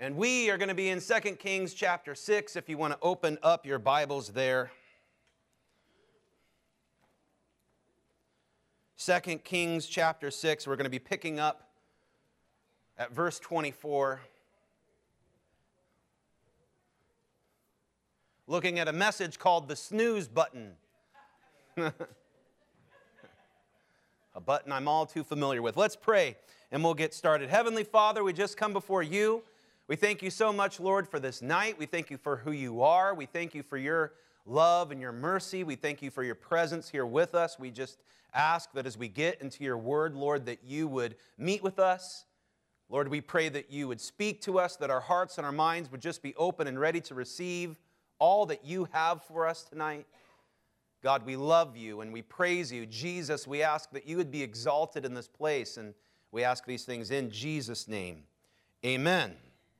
And we are going to be in 2 Kings chapter 6, if you want to open up your Bibles there. 2 Kings chapter 6, we're going to be picking up at verse 24. Looking at a message called the snooze button. A button I'm all too familiar with. Let's pray and we'll get started. Heavenly Father, we just come before you. We thank you so much, Lord, for this night. We thank you for who you are. We thank you for your love and your mercy. We thank you for your presence here with us. We just ask that as we get into your word, Lord, that you would meet with us. Lord, we pray that you would speak to us, that our hearts and our minds would just be open and ready to receive all that you have for us tonight. God, we love you and we praise you. Jesus, we ask that you would be exalted in this place, and we ask these things in Jesus' name. Amen.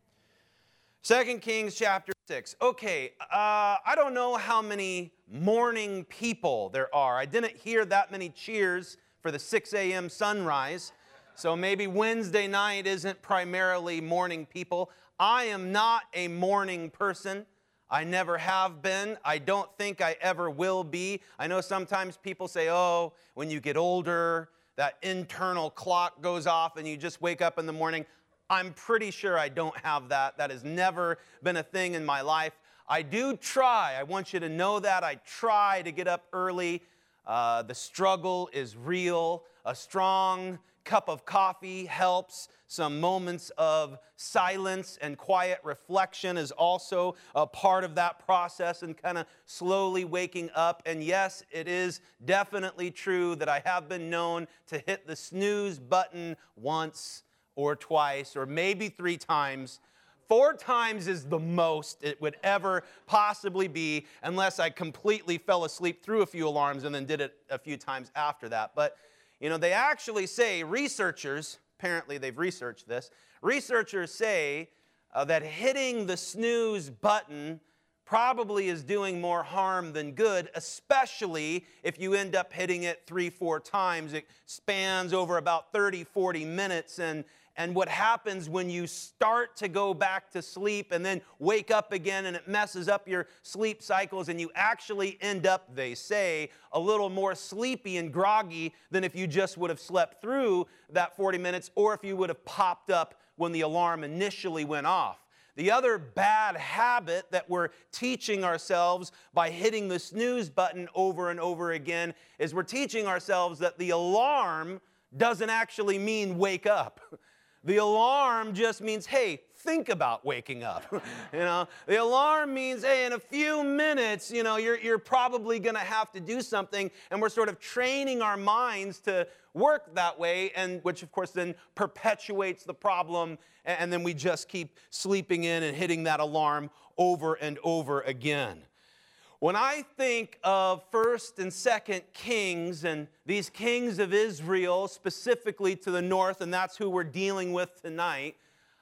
2 Kings chapter 6. Okay, I don't know how many morning people there are. I didn't hear that many cheers for the 6 a.m. sunrise, so maybe Wednesday night isn't primarily morning people. I am not a morning person. I never have been. I don't think I ever will be. I know sometimes people say, oh, when you get older, that internal clock goes off and you just wake up in the morning. I'm pretty sure I don't have that. That has never been a thing in my life. I do try. I want you to know that. I try to get up early. The struggle is real. A strong cup of coffee helps. Some moments of silence and quiet reflection is also a part of that process and kind of slowly waking up. And yes, it is definitely true that I have been known to hit the snooze button once or twice, or maybe 3 times. 4 times is the most it would ever possibly be, unless I completely fell asleep through a few alarms and then did it a few times after that. But, you know, they actually say, researchers, apparently they've researched this, researchers say that hitting the snooze button probably is doing more harm than good, especially if you end up hitting it 3-4 times. It spans over about 30-40 minutes, and what happens when you start to go back to sleep and then wake up again, and it messes up your sleep cycles, and you actually end up, they say, a little more sleepy and groggy than if you just would have slept through that 40 minutes or if you would have popped up when the alarm initially went off. The other bad habit that we're teaching ourselves by hitting the snooze button over and over again is we're teaching ourselves that the alarm doesn't actually mean wake up. The alarm just means, hey, think about waking up. The alarm means, hey, in a few minutes, you're probably going to have to do something, and we're sort of training our minds to work that way, and which of course then perpetuates the problem, and then we just keep sleeping in and hitting that alarm over and over again. When I think of 1st and 2nd Kings and these kings of Israel, specifically to the north, and that's who we're dealing with tonight,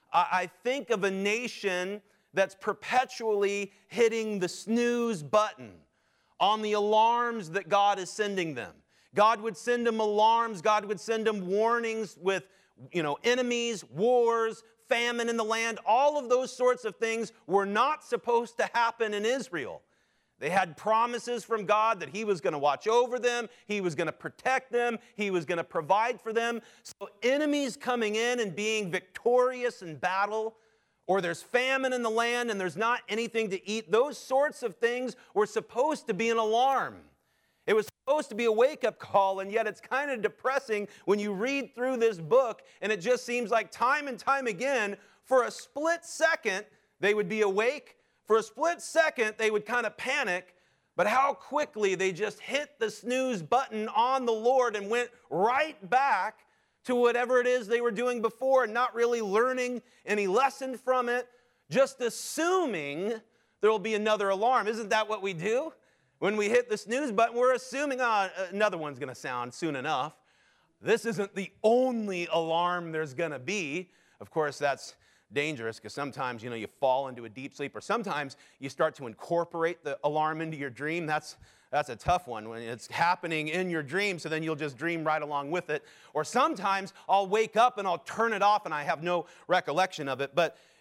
I think of a nation that's perpetually hitting the snooze button on the alarms that God is sending them. God would send them alarms. God would send them warnings with, enemies, wars, famine in the land. All of those sorts of things were not supposed to happen in Israel. They had promises from God that he was going to watch over them, he was going to protect them, he was going to provide for them. So enemies coming in and being victorious in battle, or there's famine in the land and there's not anything to eat, those sorts of things were supposed to be an alarm. It was supposed to be a wake-up call, and yet it's kind of depressing when you read through this book, and it just seems like time and time again, for a split second, they would be awake. For a split second, they would kind of panic, but how quickly they just hit the snooze button on the Lord and went right back to whatever it is they were doing before, and not really learning any lesson from it, just assuming there will be another alarm. Isn't that what we do? When we hit the snooze button, we're assuming, another one's going to sound soon enough. This isn't the only alarm there's going to be. Of course, that's dangerous because sometimes, you fall into a deep sleep, or sometimes you start to incorporate the alarm into your dream. That's a tough one when it's happening in your dream, so then you'll just dream right along with it. Or sometimes I'll wake up and I'll turn it off and I have no recollection of it. But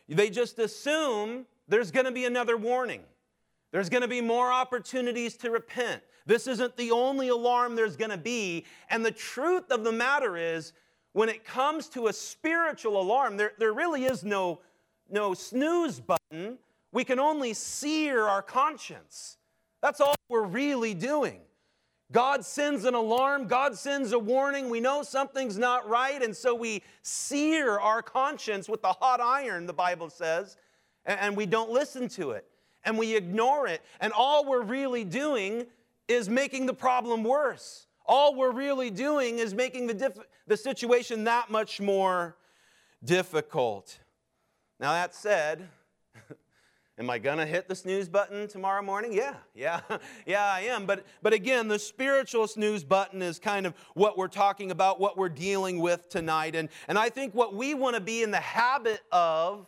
They just assume there's going to be another warning. There's going to be more opportunities to repent. This isn't the only alarm there's going to be. And the truth of the matter is, when it comes to a spiritual alarm, there really is no snooze button. We can only sear our conscience. That's all we're really doing. God sends an alarm. God sends a warning. We know something's not right, and so we sear our conscience with the hot iron, the Bible says, and we don't listen to it, and we ignore it. And all we're really doing is making the problem worse. All we're really doing is making the situation that much more difficult. Now, that said, am I going to hit the snooze button tomorrow morning? Yeah, I am. But again, the spiritual snooze button is kind of what we're talking about, what we're dealing with tonight. And I think what we want to be in the habit of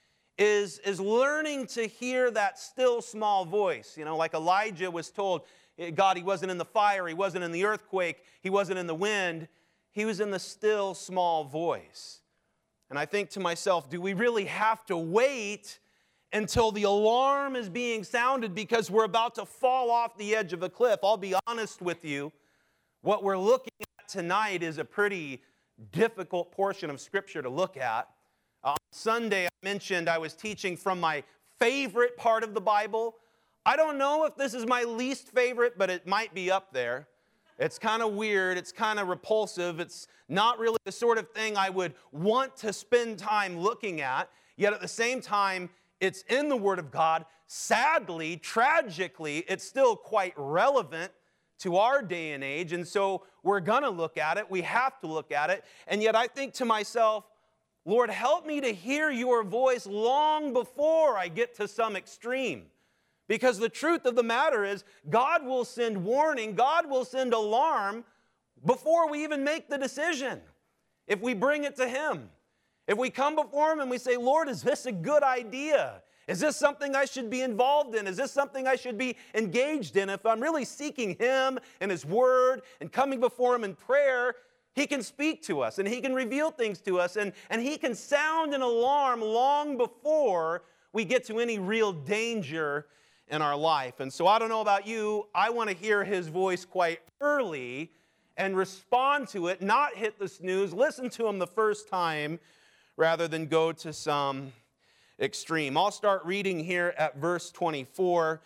is learning to hear that still small voice. You know, like Elijah was told, God, he wasn't in the fire, he wasn't in the earthquake, he wasn't in the wind, he was in the still small voice. And I think to myself, do we really have to wait until the alarm is being sounded because we're about to fall off the edge of a cliff? I'll be honest with you. What we're looking at tonight is a pretty difficult portion of Scripture to look at. On Sunday, I mentioned I was teaching from my favorite part of the Bible. I don't know if this is my least favorite, but it might be up there. It's kind of weird. It's kind of repulsive. It's not really the sort of thing I would want to spend time looking at. Yet at the same time, it's in the Word of God. Sadly, tragically, it's still quite relevant to our day and age. And so we're going to look at it. We have to look at it. And yet I think to myself, Lord, help me to hear your voice long before I get to some extreme. Because the truth of the matter is, God will send warning, God will send alarm before we even make the decision, if we bring it to Him. If we come before Him and we say, Lord, is this a good idea? Is this something I should be involved in? Is this something I should be engaged in? If I'm really seeking Him and His Word and coming before Him in prayer, He can speak to us and He can reveal things to us and He can sound an alarm long before we get to any real danger in our life. And so I don't know about you, I want to hear His voice quite early and respond to it, not hit the snooze, listen to Him the first time rather than go to some extreme. I'll start reading here at verse 24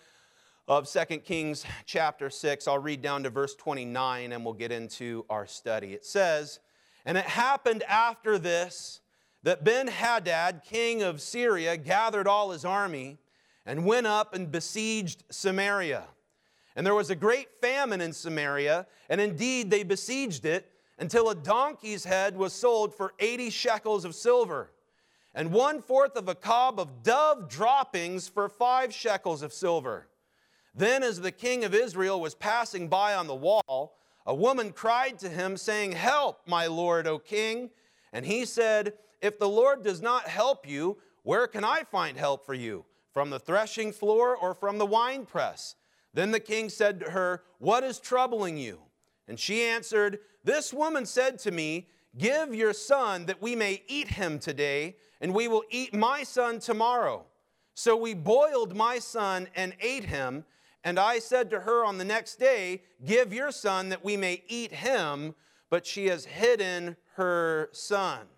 of 2 Kings chapter 6. I'll read down to verse 29 and we'll get into our study. It says, "And it happened after this that Ben-Hadad, king of Syria, gathered all his army and went up and besieged Samaria. And there was a great famine in Samaria, and indeed they besieged it until a donkey's head was sold for 80 shekels of silver, and 1/4 of a cob of dove droppings for 5 shekels of silver. Then as the king of Israel was passing by on the wall, a woman cried to him, saying, 'Help, my lord, O king.' And he said, 'If the Lord does not help you, where can I find help for you? From the threshing floor or from the winepress?' Then the king said to her, 'What is troubling you?' And she answered, 'This woman said to me, "Give your son that we may eat him today, and we will eat my son tomorrow." So we boiled my son and ate him. And I said to her on the next day, "Give your son that we may eat him." But she has hidden her son.'"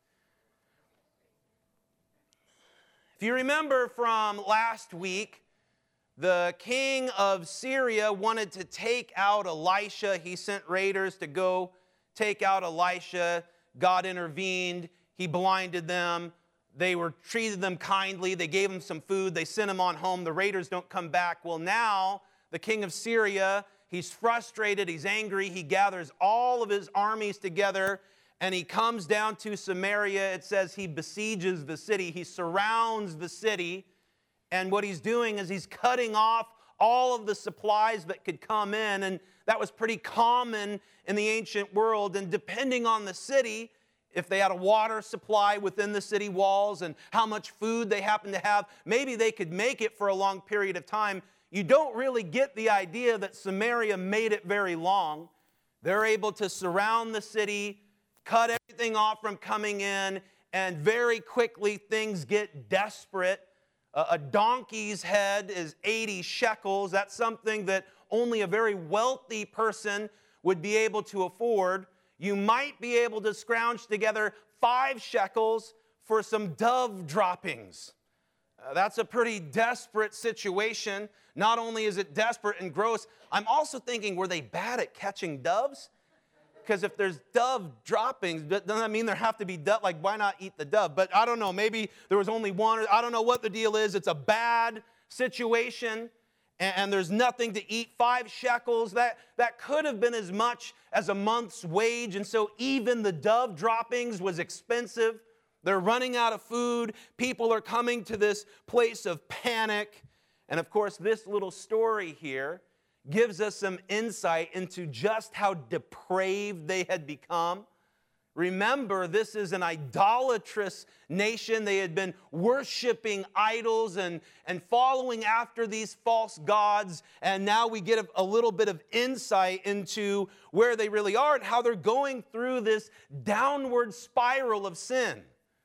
If you remember from last week, the king of Syria wanted to take out Elisha. He sent raiders to go take out Elisha. God intervened. He blinded them. They treated them kindly. They gave him some food. They sent him on home. The raiders don't come back. Well, now the king of Syria, he's frustrated. He's angry. He gathers all of his armies together, and he comes down to Samaria. It says he besieges the city. He surrounds the city. And what he's doing is he's cutting off all of the supplies that could come in. And that was pretty common in the ancient world. And depending on the city, if they had a water supply within the city walls and how much food they happened to have, maybe they could make it for a long period of time. You don't really get the idea that Samaria made it very long. They're able to surround the city, cut everything off from coming in, and very quickly things get desperate. A donkey's head is 80 shekels. That's something that only a very wealthy person would be able to afford. You might be able to scrounge together 5 shekels for some dove droppings. That's a pretty desperate situation. Not only is it desperate and gross, I'm also thinking, were they bad at catching doves? Because if there's dove droppings, doesn't that mean there have to be dove? Like, why not eat the dove? But I don't know, maybe there was only one, or I don't know what the deal is. It's a bad situation, and there's nothing to eat. 5 shekels, that could have been as much as a month's wage, and so even the dove droppings was expensive. They're running out of food. People are coming to this place of panic. And of course, this little story here gives us some insight into just how depraved they had become. Remember, this is an idolatrous nation. They had been worshiping idols and following after these false gods. And now we get a little bit of insight into where they really are and how they're going through this downward spiral of sin.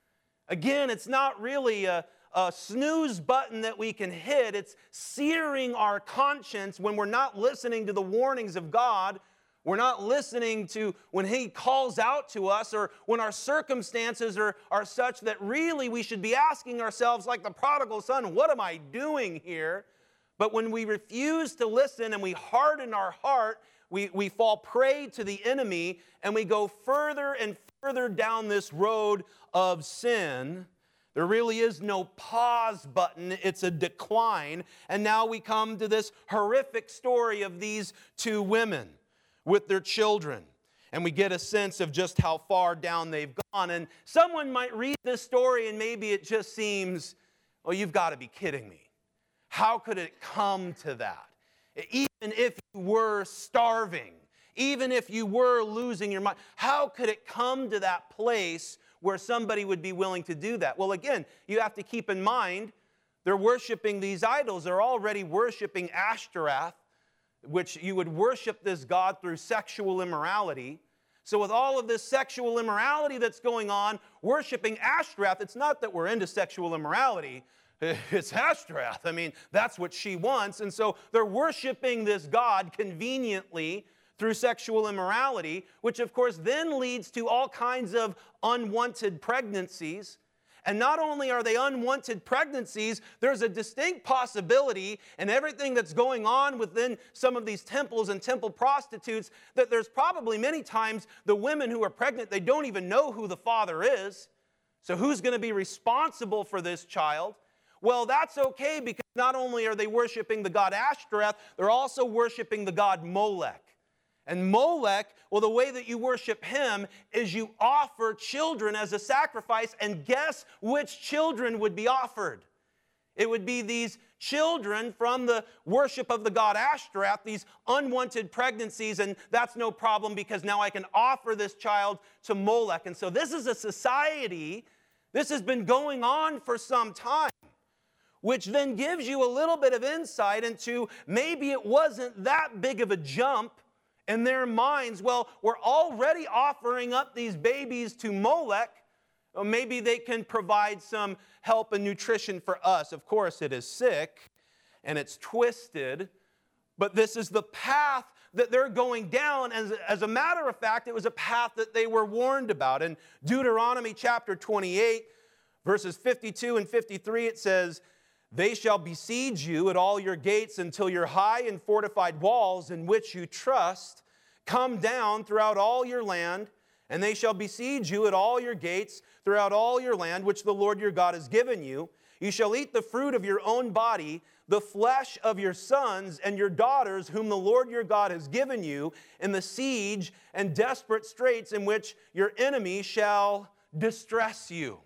Again, it's not really a snooze button that we can hit. It's searing our conscience when we're not listening to the warnings of God. We're not listening to when He calls out to us, or when our circumstances are such that really we should be asking ourselves, like the prodigal son, what am I doing here? But when we refuse to listen and we harden our heart, we fall prey to the enemy, and we go further and further down this road of sin. There really is no pause button. It's a decline. And now we come to this horrific story of these 2 women with their children. And we get a sense of just how far down they've gone. And someone might read this story and maybe it just seems, oh, you've got to be kidding me. How could it come to that? Even if you were starving, even if you were losing your mind, how could it come to that place where somebody would be willing to do that? Well, again, you have to keep in mind, they're worshiping these idols. They're already worshiping Ashtaroth, which you would worship this god through sexual immorality. So with all of this sexual immorality that's going on, worshiping Ashtaroth, it's not that we're into sexual immorality. It's Ashtaroth. I mean, that's what she wants. And so they're worshiping this god conveniently through sexual immorality, which of course then leads to all kinds of unwanted pregnancies. And not only are they unwanted pregnancies, there's a distinct possibility in everything that's going on within some of these temples and temple prostitutes that there's probably many times the women who are pregnant, they don't even know who the father is. So who's going to be responsible for this child? Well, that's okay, because not only are they worshiping the god Ashtaroth, they're also worshiping the god Molech. And Molech, well, the way that you worship him is you offer children as a sacrifice, and guess which children would be offered? It would be these children from the worship of the god Ashtaroth, these unwanted pregnancies, and that's no problem because now I can offer this child to Molech. And so this is a society, this has been going on for some time, which then gives you a little bit of insight into maybe it wasn't that big of a jump in their minds. Well, we're already offering up these babies to Molech. Or maybe they can provide some help and nutrition for us. Of course, it is sick and it's twisted, but this is the path that they're going down. As a matter of fact, it was a path that they were warned about. In Deuteronomy chapter 28, verses 52 and 53, it says, "They shall besiege you at all your gates until your high and fortified walls in which you trust come down throughout all your land, and they shall besiege you at all your gates throughout all your land, which the Lord your God has given you. You shall eat the fruit of your own body, the flesh of your sons and your daughters, whom the Lord your God has given you, in the siege and desperate straits in which your enemy shall distress you."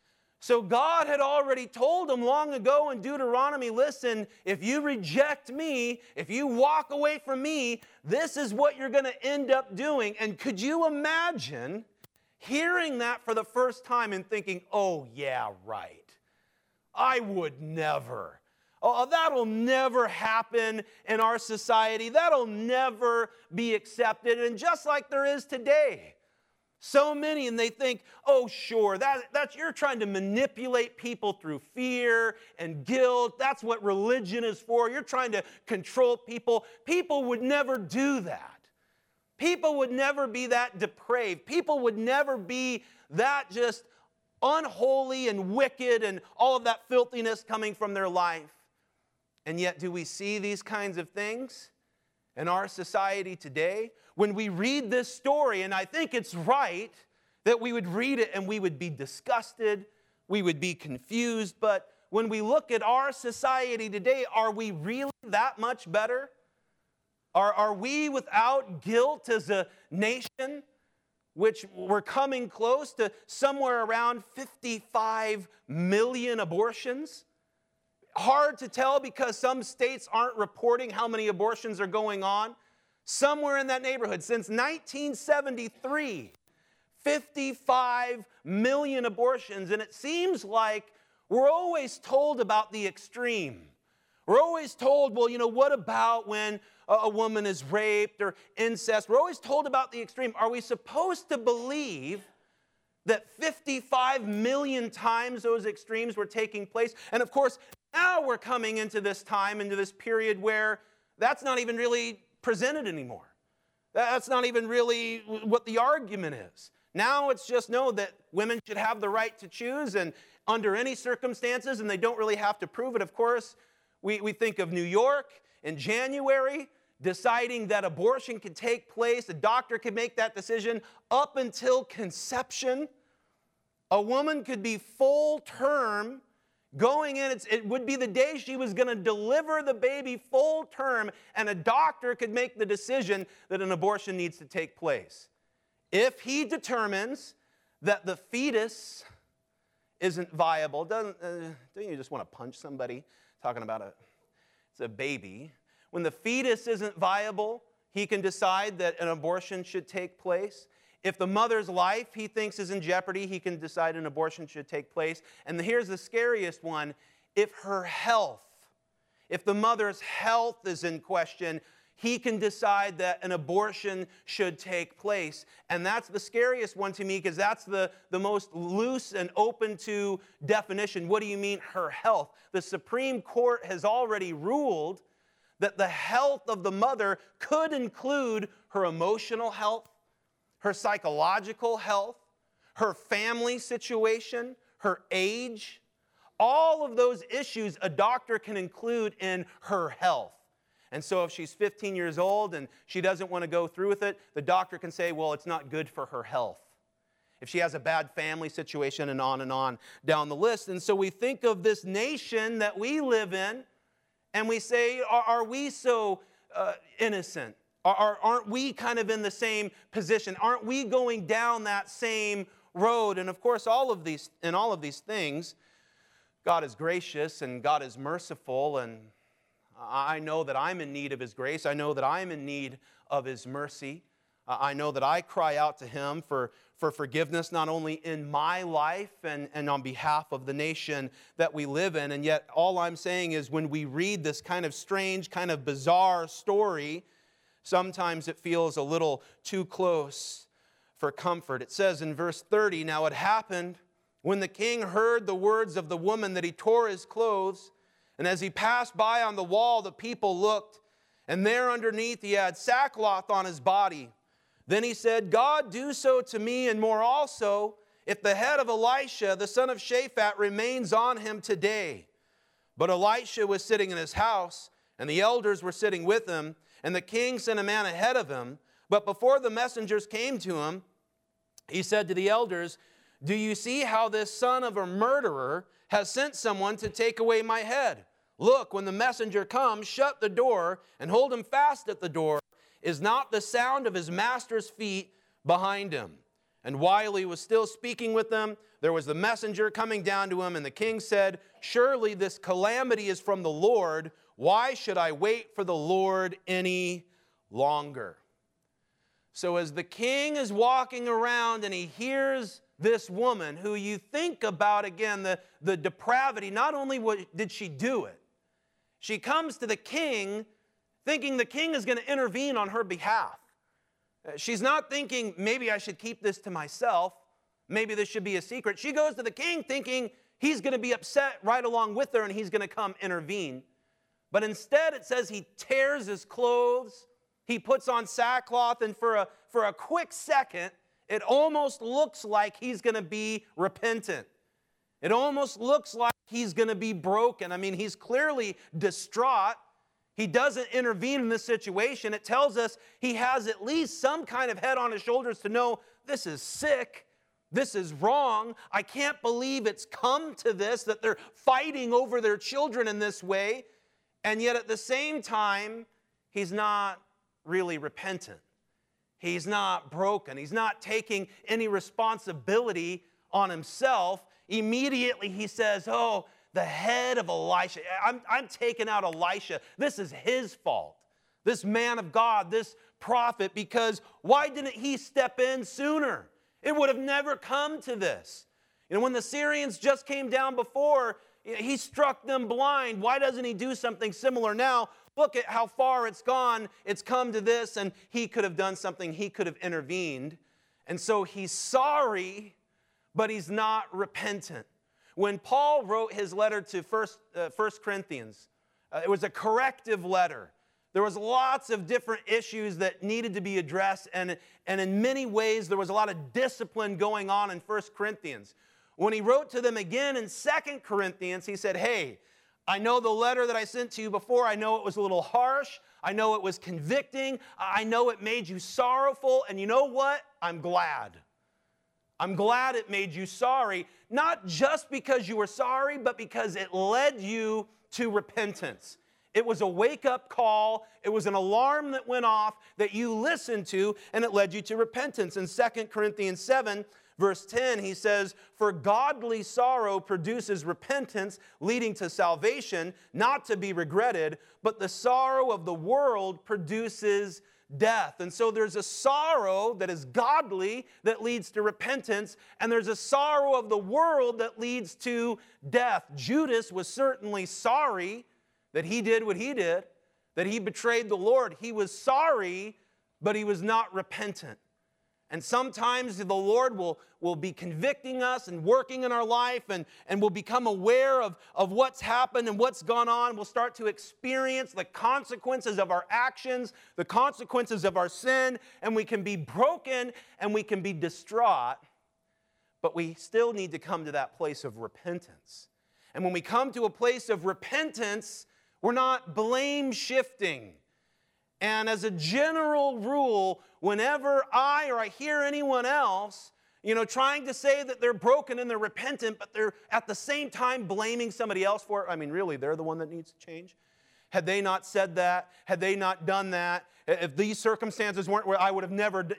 So God had already told them long ago in Deuteronomy, listen, if you reject me, if you walk away from me, this is what you're going to end up doing. And could you imagine hearing that for the first time and thinking, oh yeah, right. I would never. Oh, that'll never happen in our society. That'll never be accepted. And just like there is today, So many, and they think, oh, sure, that's you're trying to manipulate people through fear and guilt. That's what religion is for. You're trying to control people. People would never do that. People would never be that depraved. People would never be that just unholy and wicked and all of that filthiness coming from their life. And yet, do we see these kinds of things in our society today? When we read this story, and I think it's right that we would read it and we would be disgusted, we would be confused, but when we look at our society today, are we really that much better? Are we without guilt as a nation, which we're coming close to somewhere around 55 million abortions? Hard to tell because some states aren't reporting how many abortions are going on. Somewhere in that neighborhood, since 1973, 55 million abortions. And it seems like we're always told about the extreme. We're always told, well, what about when a woman is raped or incest? We're always told about the extreme. Are we supposed to believe that 55 million times those extremes were taking place? And of course, now we're coming into this time, into this period where that's not even really presented anymore. That's not even really what the argument is. Now it's just that women should have the right to choose and under any circumstances, and they don't really have to prove it. Of course, we think of New York in January deciding that abortion could take place. A doctor could make that decision up until conception. A woman could be full term going in, it would be the day she was going to deliver the baby full term, and a doctor could make the decision that an abortion needs to take place. If he determines that the fetus isn't viable, don't you just want to punch somebody talking about it's a baby? When the fetus isn't viable, he can decide that an abortion should take place. If the mother's life he thinks is in jeopardy, he can decide an abortion should take place. And here's the scariest one. If the mother's health is in question, he can decide that an abortion should take place. And that's the scariest one to me because that's the most loose and open to definition. What do you mean her health? The Supreme Court has already ruled that the health of the mother could include her emotional health, her psychological health, her family situation, her age. All of those issues a doctor can include in her health. And so if she's 15 years old and she doesn't want to go through with it, the doctor can say, well, it's not good for her health. If she has a bad family situation and on down the list. And so we think of this nation that we live in and we say, are we so innocent? Aren't we kind of in the same position? Aren't we going down that same road? And of course, all of these things, God is gracious and God is merciful, and I know that I'm in need of His grace. I know that I'm in need of His mercy. I know that I cry out to Him for forgiveness, not only in my life and on behalf of the nation that we live in. And yet all I'm saying is when we read this kind of strange, kind of bizarre story, sometimes it feels a little too close for comfort. It says in verse 30, now it happened when the king heard the words of the woman that he tore his clothes, and as he passed by on the wall, the people looked, and there underneath he had sackcloth on his body. Then he said, God, do so to me and more also, if the head of Elisha, the son of Shaphat, remains on him today. But Elisha was sitting in his house, and the elders were sitting with him, and the king sent a man ahead of him. But before the messengers came to him, he said to the elders, do you see how this son of a murderer has sent someone to take away my head? Look, when the messenger comes, shut the door and hold him fast at the door. Is not the sound of his master's feet behind him? And while he was still speaking with them, there was the messenger coming down to him, and the king said, surely this calamity is from the Lord. Why should I wait for the Lord any longer? So as the king is walking around and he hears this woman who you think about, again, the depravity, not only did she do it, she comes to the king thinking the king is going to intervene on her behalf. She's not thinking, maybe I should keep this to myself. Maybe this should be a secret. She goes to the king thinking he's going to be upset right along with her and he's going to come intervene. But instead it says he tears his clothes, he puts on sackcloth, and for a quick second, it almost looks like he's going to be repentant. It almost looks like he's going to be broken. I mean, he's clearly distraught. He doesn't intervene in this situation. It tells us he has at least some kind of head on his shoulders to know this is sick. This is wrong. I can't believe it's come to this, that they're fighting over their children in this way. And yet at the same time, he's not really repentant. He's not broken. He's not taking any responsibility on himself. Immediately he says, oh, the head of Elisha. I'm taking out Elisha. This is his fault. This man of God, this prophet, because why didn't he step in sooner? It would have never come to this. When the Syrians just came down before, he struck them blind. Why doesn't he do something similar now? Look at how far it's gone. It's come to this, and he could have done something. He could have intervened. And so he's sorry, but he's not repentant. When Paul wrote his letter to 1 Corinthians, it was a corrective letter. There was lots of different issues that needed to be addressed, and in many ways there was a lot of discipline going on in 1 Corinthians. When he wrote to them again in 2 Corinthians, he said, hey, I know the letter that I sent to you before, I know it was a little harsh, I know it was convicting, I know it made you sorrowful, and you know what? I'm glad. I'm glad it made you sorry, not just because you were sorry, but because it led you to repentance. It was a wake-up call. It was an alarm that went off that you listened to, and it led you to repentance. In 2 Corinthians 7, verse 10, he says, for godly sorrow produces repentance, leading to salvation, not to be regretted, but the sorrow of the world produces death. And so there's a sorrow that is godly that leads to repentance, and there's a sorrow of the world that leads to death. Judas was certainly sorry that he did what he did, that he betrayed the Lord. He was sorry, but he was not repentant. And sometimes the Lord will be convicting us and working in our life, and we'll become aware of what's happened and what's gone on. We'll start to experience the consequences of our actions, the consequences of our sin, and we can be broken and we can be distraught, but we still need to come to that place of repentance. And when we come to a place of repentance, we're not blame shifting. And as a general rule, whenever I hear anyone else, trying to say that they're broken and they're repentant, but they're at the same time blaming somebody else for it, I mean, really, they're the one that needs to change. Had they not said that, had they not done that, if these circumstances weren't where I would have never,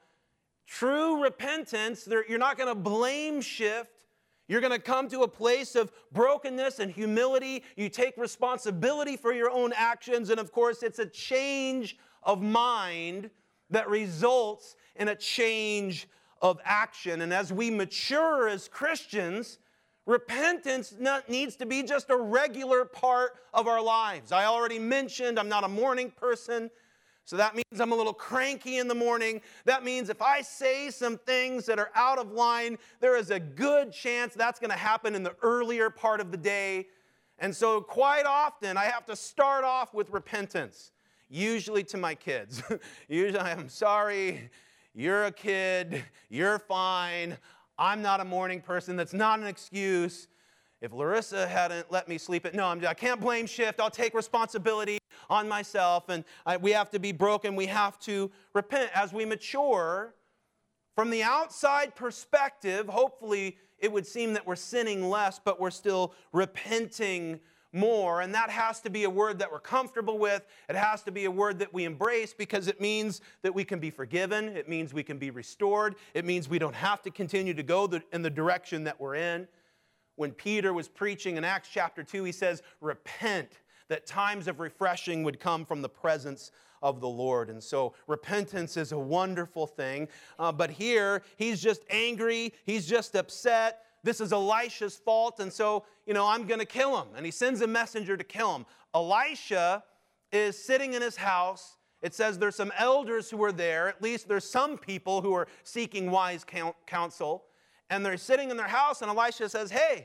True repentance, you're not going to blame shift. You're going to come to a place of brokenness and humility. You take responsibility for your own actions. And of course, it's a change of mind that results in a change of action. And as we mature as Christians, repentance needs to be just a regular part of our lives. I already mentioned I'm not a morning person. So that means I'm a little cranky in the morning. That means if I say some things that are out of line, there is a good chance that's going to happen in the earlier part of the day. And so quite often I have to start off with repentance, usually to my kids. Usually I'm sorry, you're a kid, you're fine. I'm not a morning person. That's not an excuse. If Larissa hadn't let me sleep I can't blame shift. I'll take responsibility on myself. And we have to be broken. We have to repent. As we mature, from the outside perspective, hopefully it would seem that we're sinning less, but we're still repenting more. And that has to be a word that we're comfortable with. It has to be a word that we embrace because it means that we can be forgiven. It means we can be restored. It means we don't have to continue to go in the direction that we're in. When Peter was preaching in Acts chapter 2, he says, repent, that times of refreshing would come from the presence of the Lord. And so repentance is a wonderful thing. But here, he's just angry. He's just upset. This is Elisha's fault. And so, I'm going to kill him. And he sends a messenger to kill him. Elisha is sitting in his house, it says there's some elders who are there. At least there's some people who are seeking wise counsel. And they're sitting in their house, and Elisha says, hey,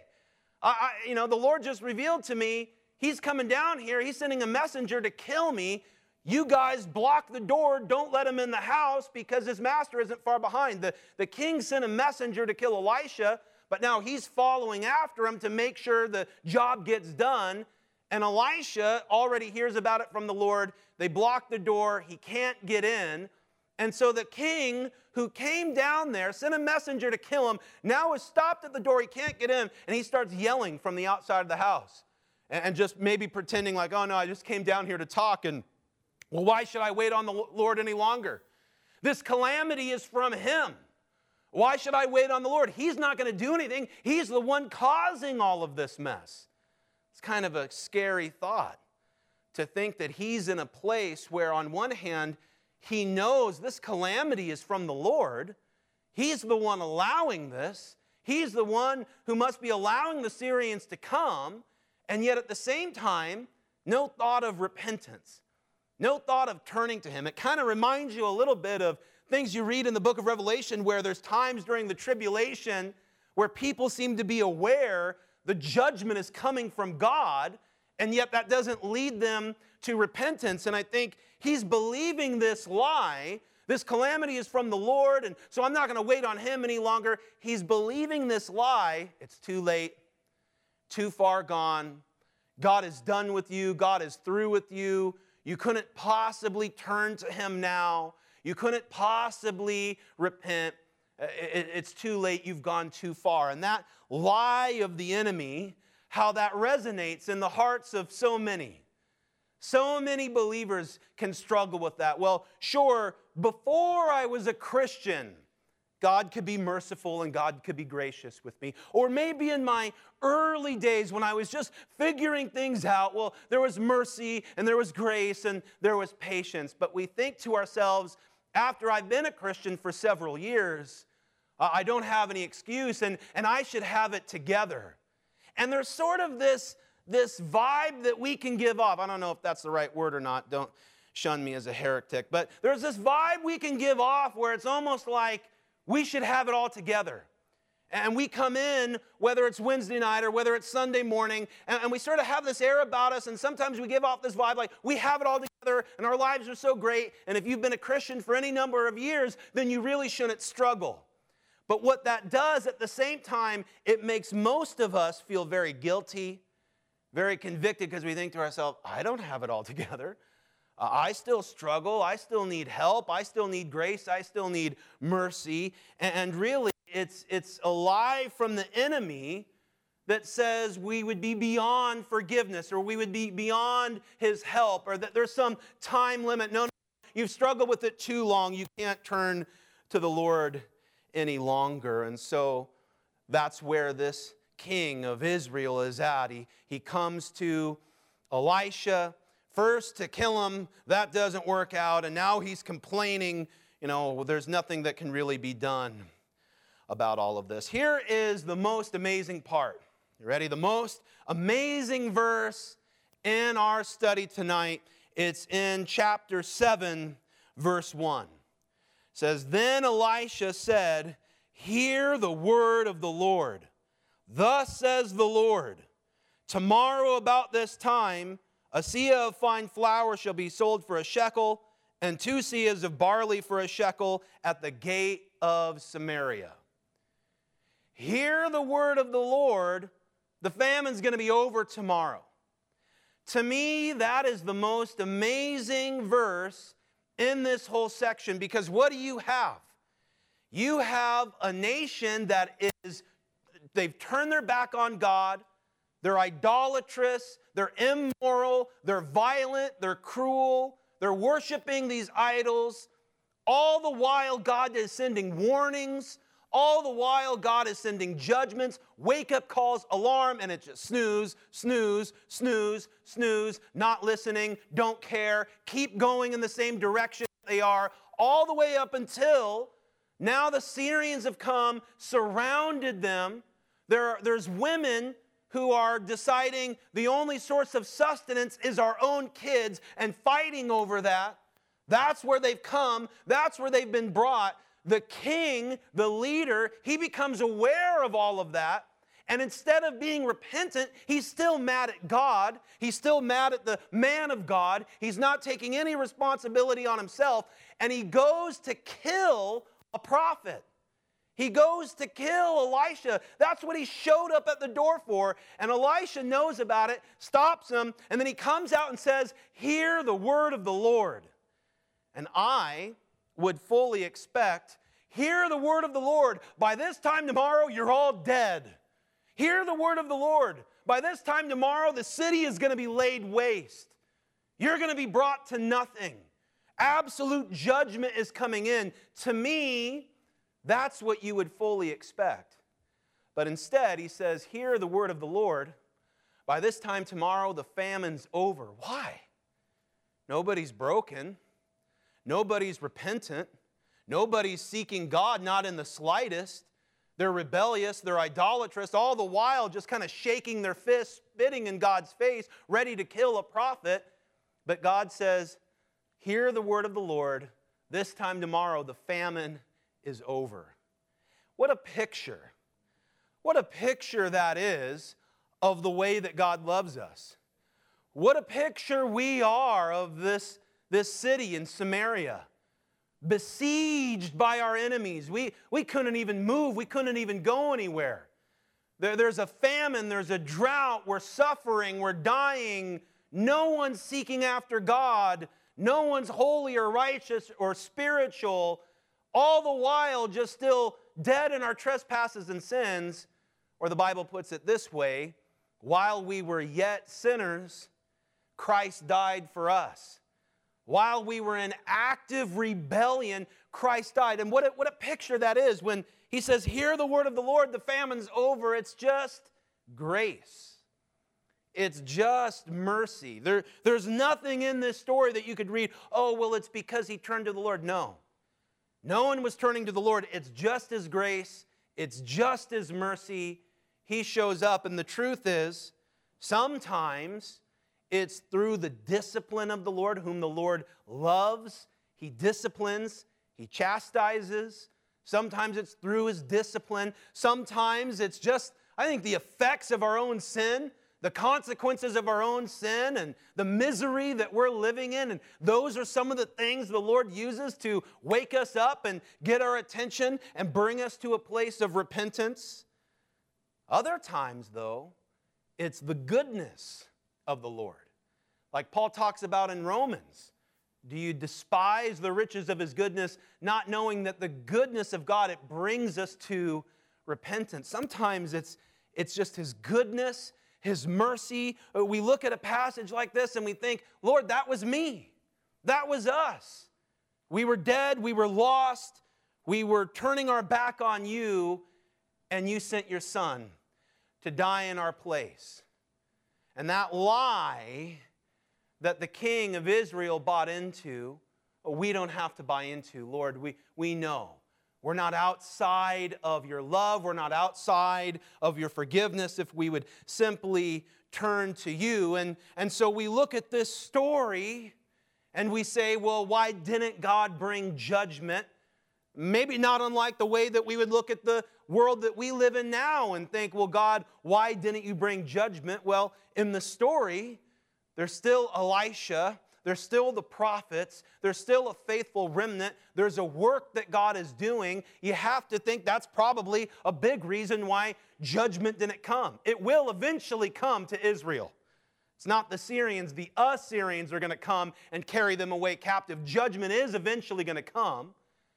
the Lord just revealed to me, he's coming down here. He's sending a messenger to kill me. You guys block the door. Don't let him in the house because his master isn't far behind. The king sent a messenger to kill Elisha, but now he's following after him to make sure the job gets done. And Elisha already hears about it from the Lord. They block the door. He can't get in. And so the king who came down there, sent a messenger to kill him, now is stopped at the door. He can't get in. And he starts yelling from the outside of the house. And just maybe pretending like, oh no, I just came down here to talk. And well, why should I wait on the Lord any longer? This calamity is from him. Why should I wait on the Lord? He's not going to do anything. He's the one causing all of this mess. It's kind of a scary thought to think that he's in a place where on one hand, he knows this calamity is from the Lord. He's the one allowing this. He's the one who must be allowing the Syrians to come. And yet at the same time, no thought of repentance. No thought of turning to him. It kind of reminds you a little bit of things you read in the book of Revelation where there's times during the tribulation where people seem to be aware the judgment is coming from God, and yet that doesn't lead them to repentance. And I think he's believing this lie. This calamity is from the Lord, and so I'm not going to wait on him any longer. He's believing this lie. It's too late, too far gone. God is done with you. God is through with you. You couldn't possibly turn to him now. You couldn't possibly repent. It's too late. You've gone too far. And that lie of the enemy, how that resonates in the hearts of so many. So many believers can struggle with that. Well, sure, before I was a Christian, God could be merciful and God could be gracious with me. Or maybe in my early days when I was just figuring things out, well, there was mercy and there was grace and there was patience. But we think to ourselves, after I've been a Christian for several years, I don't have any excuse and I should have it together. And there's sort of this vibe that we can give off. I don't know if that's the right word or not. Don't shun me as a heretic. But there's this vibe we can give off where it's almost like we should have it all together. And we come in, whether it's Wednesday night or whether it's Sunday morning, and we sort of have this air about us, and sometimes we give off this vibe like we have it all together and our lives are so great, and if you've been a Christian for any number of years, then you really shouldn't struggle. But what that does at the same time, it makes most of us feel very guilty, very convicted, because we think to ourselves, I don't have it all together. I still struggle. I still need help. I still need grace. I still need mercy. And really, it's a lie from the enemy that says we would be beyond forgiveness or we would be beyond his help or that there's some time limit. No, you've struggled with it too long. You can't turn to the Lord any longer. And so that's where this king of Israel is at. He comes to Elisha first to kill him. That doesn't work out. And now he's complaining, there's nothing that can really be done about all of this. Here is the most amazing part. You ready? The most amazing verse in our study tonight. It's in chapter 7, verse 1. It says, Then Elisha said, Hear the word of the Lord. Thus says the Lord, Tomorrow about this time, a seah of fine flour shall be sold for a shekel, and 2 seahs of barley for a shekel at the gate of Samaria. Hear the word of the Lord. The famine's going to be over tomorrow. To me, that is the most amazing verse in this whole section, because what do you have? You have a nation that they've turned their back on God. They're idolatrous, they're immoral, they're violent, they're cruel, they're worshiping these idols. All the while God is sending warnings, all the while God is sending judgments, wake-up calls, alarm, and it's just snooze, snooze, snooze, snooze, not listening, don't care, keep going in the same direction they are, all the way up until now the Syrians have come, surrounded them. There's women who are deciding the only source of sustenance is our own kids and fighting over that. That's where they've come. That's where they've been brought. The king, the leader, he becomes aware of all of that. And instead of being repentant, he's still mad at God. He's still mad at the man of God. He's not taking any responsibility on himself. And he goes to kill a prophet. He goes to kill Elisha. That's what he showed up at the door for. And Elisha knows about it, stops him, and then he comes out and says, "Hear the word of the Lord." And I would fully expect, hear the word of the Lord. By this time tomorrow, you're all dead. Hear the word of the Lord. By this time tomorrow, the city is going to be laid waste. You're going to be brought to nothing. Absolute judgment is coming in. To me, that's what you would fully expect. But instead, he says, hear the word of the Lord. By this time tomorrow, the famine's over. Why? Nobody's broken. Nobody's repentant. Nobody's seeking God, not in the slightest. They're rebellious, they're idolatrous, all the while just kind of shaking their fists, spitting in God's face, ready to kill a prophet. But God says, hear the word of the Lord. This time tomorrow, the famine is over. What a picture. What a picture that is of the way that God loves us. What a picture we are of this city in Samaria. Besieged by our enemies. We couldn't even move. We couldn't even go anywhere. There's a famine. There's a drought. We're suffering. We're dying. No one's seeking after God. No one's holy or righteous or spiritual. All the while just still dead in our trespasses and sins. Or the Bible puts it this way, while we were yet sinners, Christ died for us. While we were in active rebellion, Christ died. And what a picture that is when he says, hear the word of the Lord, the famine's over. It's just grace. It's just mercy. There's nothing in this story that you could read, oh, well, it's because he turned to the Lord. No. No one was turning to the Lord. It's just his grace. It's just his mercy. He shows up. And the truth is, sometimes it's through the discipline of the Lord, whom the Lord loves. He disciplines. He chastises. Sometimes it's through his discipline. Sometimes it's just, I think, the effects of our own sin, the consequences of our own sin, and the misery that we're living in. And those are some of the things the Lord uses to wake us up and get our attention and bring us to a place of repentance. Other times, though, it's the goodness of the Lord. Like Paul talks about in Romans. Do you despise the riches of his goodness, not knowing that the goodness of God, it brings us to repentance? Sometimes it's just his goodness, his mercy. We look at a passage like this and we think, Lord, that was me. That was us. We were dead. We were lost. We were turning our back on you, and you sent your son to die in our place. And that lie that the king of Israel bought into, we don't have to buy into. Lord, we know. We're not outside of your love. We're not outside of your forgiveness if we would simply turn to you. And so we look at this story and we say, well, why didn't God bring judgment? Maybe not unlike the way that we would look at the world that we live in now and think, well, God, why didn't you bring judgment? Well, in the story, there's still Elisha. There's still the prophets. There's still a faithful remnant. There's a work that God is doing. You have to think that's probably a big reason why judgment didn't come. It will eventually come to Israel. It's not the Syrians. The Assyrians are going to come and carry them away captive. Judgment is eventually going to come.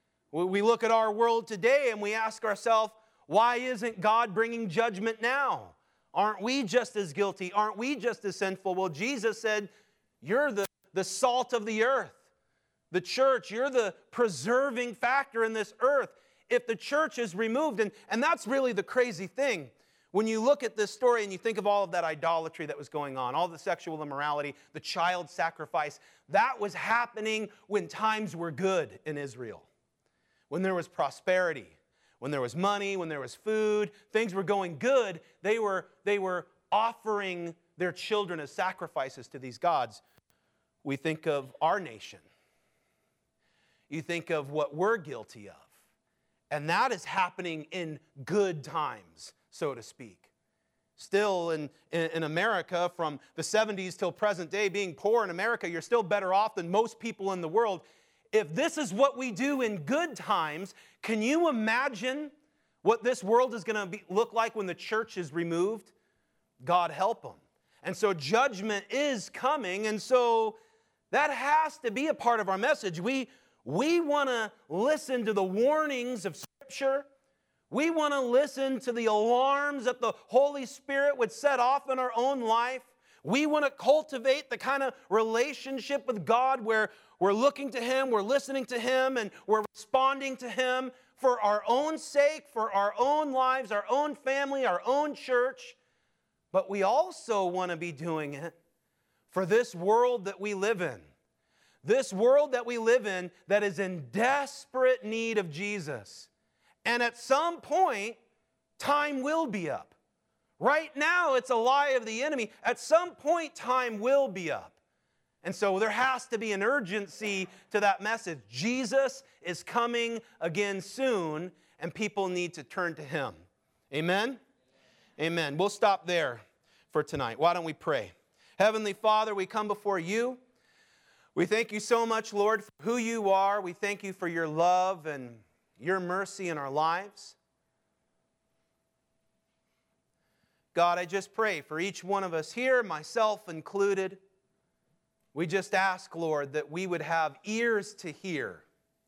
We look at our world today and we ask ourselves, why isn't God bringing judgment now? Aren't we just as guilty? Aren't we just as sinful? Well, Jesus said, you're the salt of the earth. The church, you're the preserving factor in this earth. If the church is removed, and that's really the crazy thing. When you look at this story and you think of all of that idolatry that was going on, all the sexual immorality, the child sacrifice, that was happening when times were good in Israel. When there was prosperity, when there was money, when there was food, things were going good, they were offering their children as sacrifices to these gods. We think of our nation. you think of what we're guilty of. And that is happening in good times, so to speak. Still in America, from the 70s till present day, being poor in America, you're still better off than most people in the world. If this is what we do in good times, can you imagine what this world is going to look like when the church is removed? God help them. And so judgment is coming, and so that has to be a part of our message. We want to listen to the warnings of Scripture. We want to listen to the alarms that the Holy Spirit would set off in our own life. We want to cultivate the kind of relationship with God where we're looking to Him, we're listening to Him, and we're responding to Him for our own sake, for our own lives, our own family, our own church. But we also want to be doing it for this world that we live in. This world that we live in that is in desperate need of Jesus. And at some point, time will be up. Right now, it's a lie of the enemy. At some point, time will be up. And so there has to be an urgency to that message. Jesus is coming again soon, and people need to turn to Him. Amen? Amen. We'll stop there for tonight. Why don't we pray? Heavenly Father, we come before You. We thank You so much, Lord, for who You are. We thank You for Your love and Your mercy in our lives. God, I just pray for each one of us here, myself included. We just ask, Lord, that we would have ears to hear.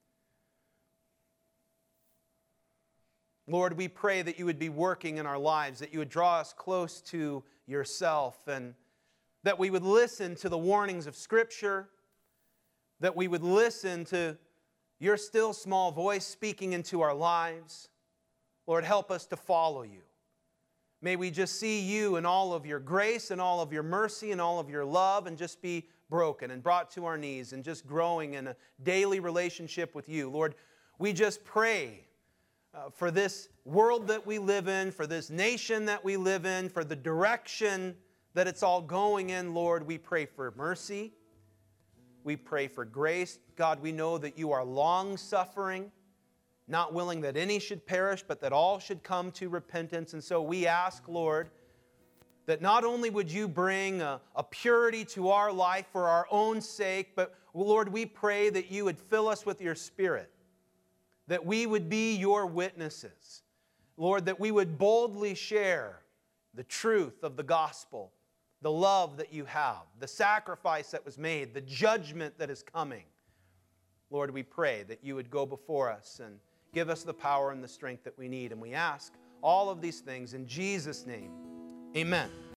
Lord, we pray that You would be working in our lives, that You would draw us close to Yourself, and that we would listen to the warnings of Scripture, that we would listen to Your still small voice speaking into our lives. Lord, help us to follow You. May we just see You in all of Your grace and all of Your mercy and all of Your love, and just be broken and brought to our knees and just growing in a daily relationship with You. Lord, we just pray for this world that we live in, for this nation that we live in, for the direction that it's all going in. Lord, we pray for mercy. We pray for grace. God, we know that You are long-suffering, not willing that any should perish, but that all should come to repentance. And so we ask, Lord, that not only would You bring a purity to our life for our own sake, but Lord, we pray that You would fill us with Your Spirit, that we would be Your witnesses. Lord, that we would boldly share the truth of the gospel, the love that You have, the sacrifice that was made, the judgment that is coming. Lord, we pray that You would go before us and give us the power and the strength that we need. And we ask all of these things in Jesus' name. Amen.